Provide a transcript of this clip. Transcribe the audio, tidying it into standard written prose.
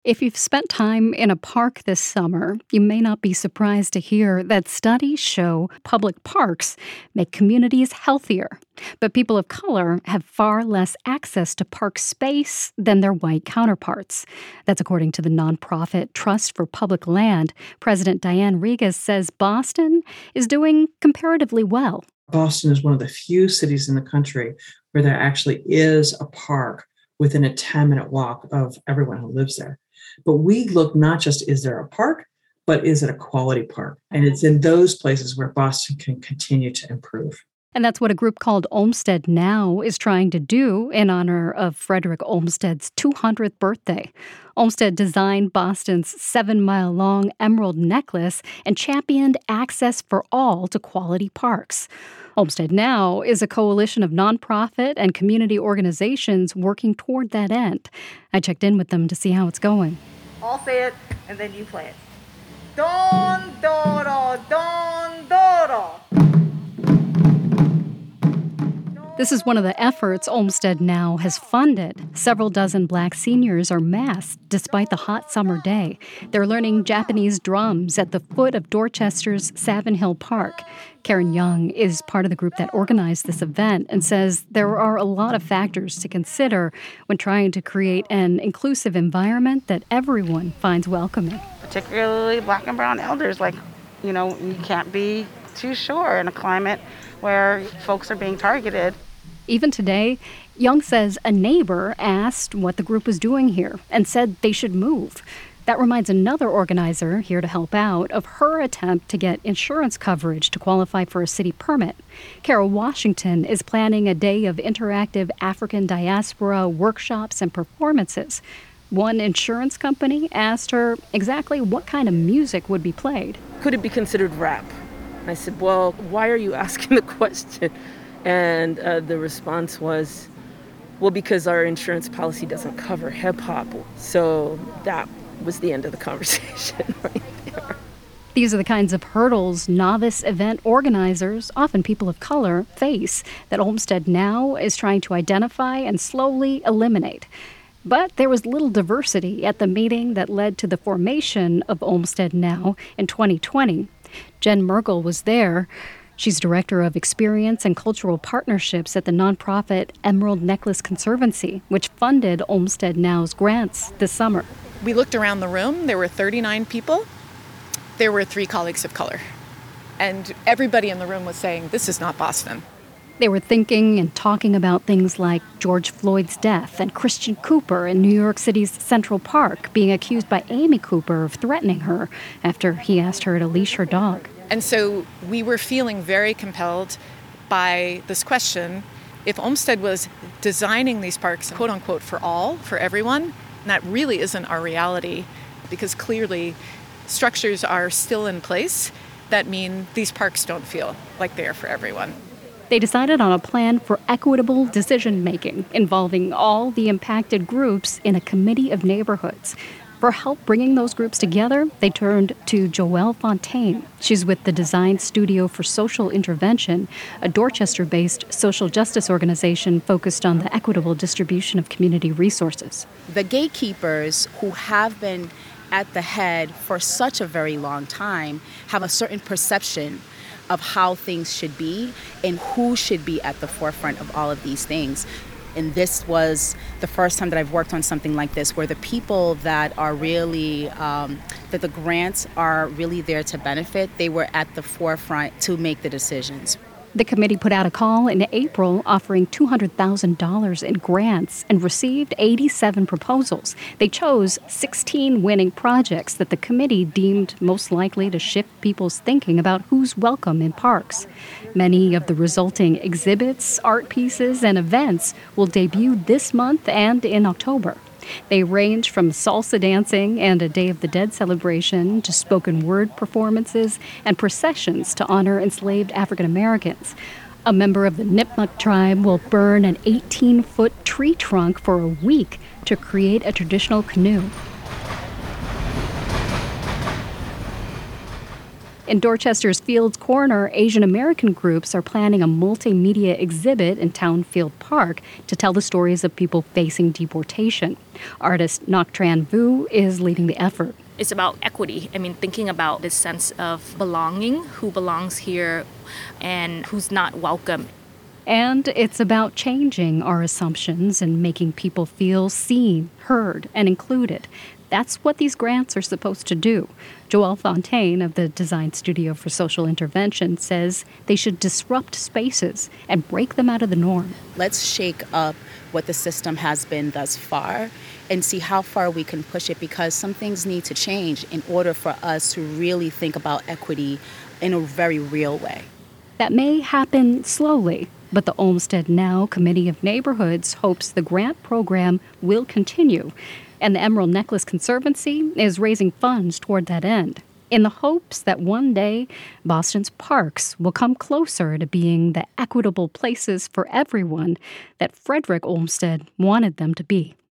If you've spent time in a park this summer, you may not be surprised to hear that studies show public parks make communities healthier. But people of color have far less access to park space than their white counterparts. That's according to the nonprofit Trust for Public Land. President Diane Regas says Boston is doing comparatively well. Boston is one of the few cities in the country where there actually is a park within a 10-minute walk of everyone who lives there. But we look not just, is there a park, but is it a quality park? And it's in those places where Boston can continue to improve. And that's what a group called Olmsted Now is trying to do in honor of Frederick Olmsted's 200th birthday. Olmsted designed Boston's 7-mile-long emerald necklace and championed access for all to quality parks. Olmsted Now is a coalition of nonprofit and community organizations working toward that end. I checked in with them to see how it's going. I'll say it, and then you play it. Don Doro, Don Doro. This is one of the efforts Olmsted Now has funded. Several dozen black seniors are masked despite the hot summer day. They're learning Japanese drums at the foot of Dorchester's Savin Hill Park. Karen Young is part of the group that organized this event and says there are a lot of factors to consider when trying to create an inclusive environment that everyone finds welcoming. Particularly black and brown elders, you can't be too sure in a climate where folks are being targeted. Even today, Young says a neighbor asked what the group was doing here and said they should move. That reminds another organizer here to help out of her attempt to get insurance coverage to qualify for a city permit. Carol Washington is planning a day of interactive African diaspora workshops and performances. One insurance company asked her exactly what kind of music would be played. Could it be considered rap? I said, well, why are you asking the question? And the response was, well, because our insurance policy doesn't cover hip-hop. So that was the end of the conversation right there. These are the kinds of hurdles novice event organizers, often people of color, face that Olmsted Now is trying to identify and slowly eliminate. But there was little diversity at the meeting that led to the formation of Olmsted Now in 2020. Jen Merkel was there. She's director of experience and cultural partnerships at the nonprofit Emerald Necklace Conservancy, which funded Olmsted Now's grants this summer. We looked around the room. There were 39 people. There were 3 colleagues of color. And everybody in the room was saying, this is not Boston. They were thinking and talking about things like George Floyd's death and Christian Cooper in New York City's Central Park being accused by Amy Cooper of threatening her after he asked her to leash her dog. And so we were feeling very compelled by this question. If Olmsted was designing these parks, quote unquote, for all, for everyone, that really isn't our reality, because clearly structures are still in place that mean these parks don't feel like they are for everyone. They decided on a plan for equitable decision-making involving all the impacted groups in a committee of neighborhoods. For help bringing those groups together, they turned to Joelle Fontaine. She's with the Design Studio for Social Intervention, a Dorchester-based social justice organization focused on the equitable distribution of community resources. The gatekeepers who have been at the head for such a very long time have a certain perception of how things should be and who should be at the forefront of all of these things. And this was the first time that I've worked on something like this, where the people that are really, that the grants are really there to benefit, they were at the forefront to make the decisions. The committee put out a call in April offering $200,000 in grants and received 87 proposals. They chose 16 winning projects that the committee deemed most likely to shift people's thinking about who's welcome in parks. Many of the resulting exhibits, art pieces, and events will debut this month and in October. They range from salsa dancing and a Day of the Dead celebration to spoken word performances and processions to honor enslaved African Americans. A member of the Nipmuc tribe will burn an 18-foot tree trunk for a week to create a traditional canoe. In Dorchester's Fields Corner, Asian American groups are planning a multimedia exhibit in Townfield Park to tell the stories of people facing deportation. Artist Ngoc Tran Vu is leading the effort. It's about equity. Thinking about this sense of belonging, who belongs here and who's not welcome. And it's about changing our assumptions and making people feel seen, heard, and included. That's what these grants are supposed to do. Joelle Fontaine of the Design Studio for Social Intervention says they should disrupt spaces and break them out of the norm. Let's shake up what the system has been thus far and see how far we can push it, because some things need to change in order for us to really think about equity in a very real way. That may happen slowly, but the Olmsted Now Committee of Neighborhoods hopes the grant program will continue. And the Emerald Necklace Conservancy is raising funds toward that end, in the hopes that one day Boston's parks will come closer to being the equitable places for everyone that Frederick Olmsted wanted them to be.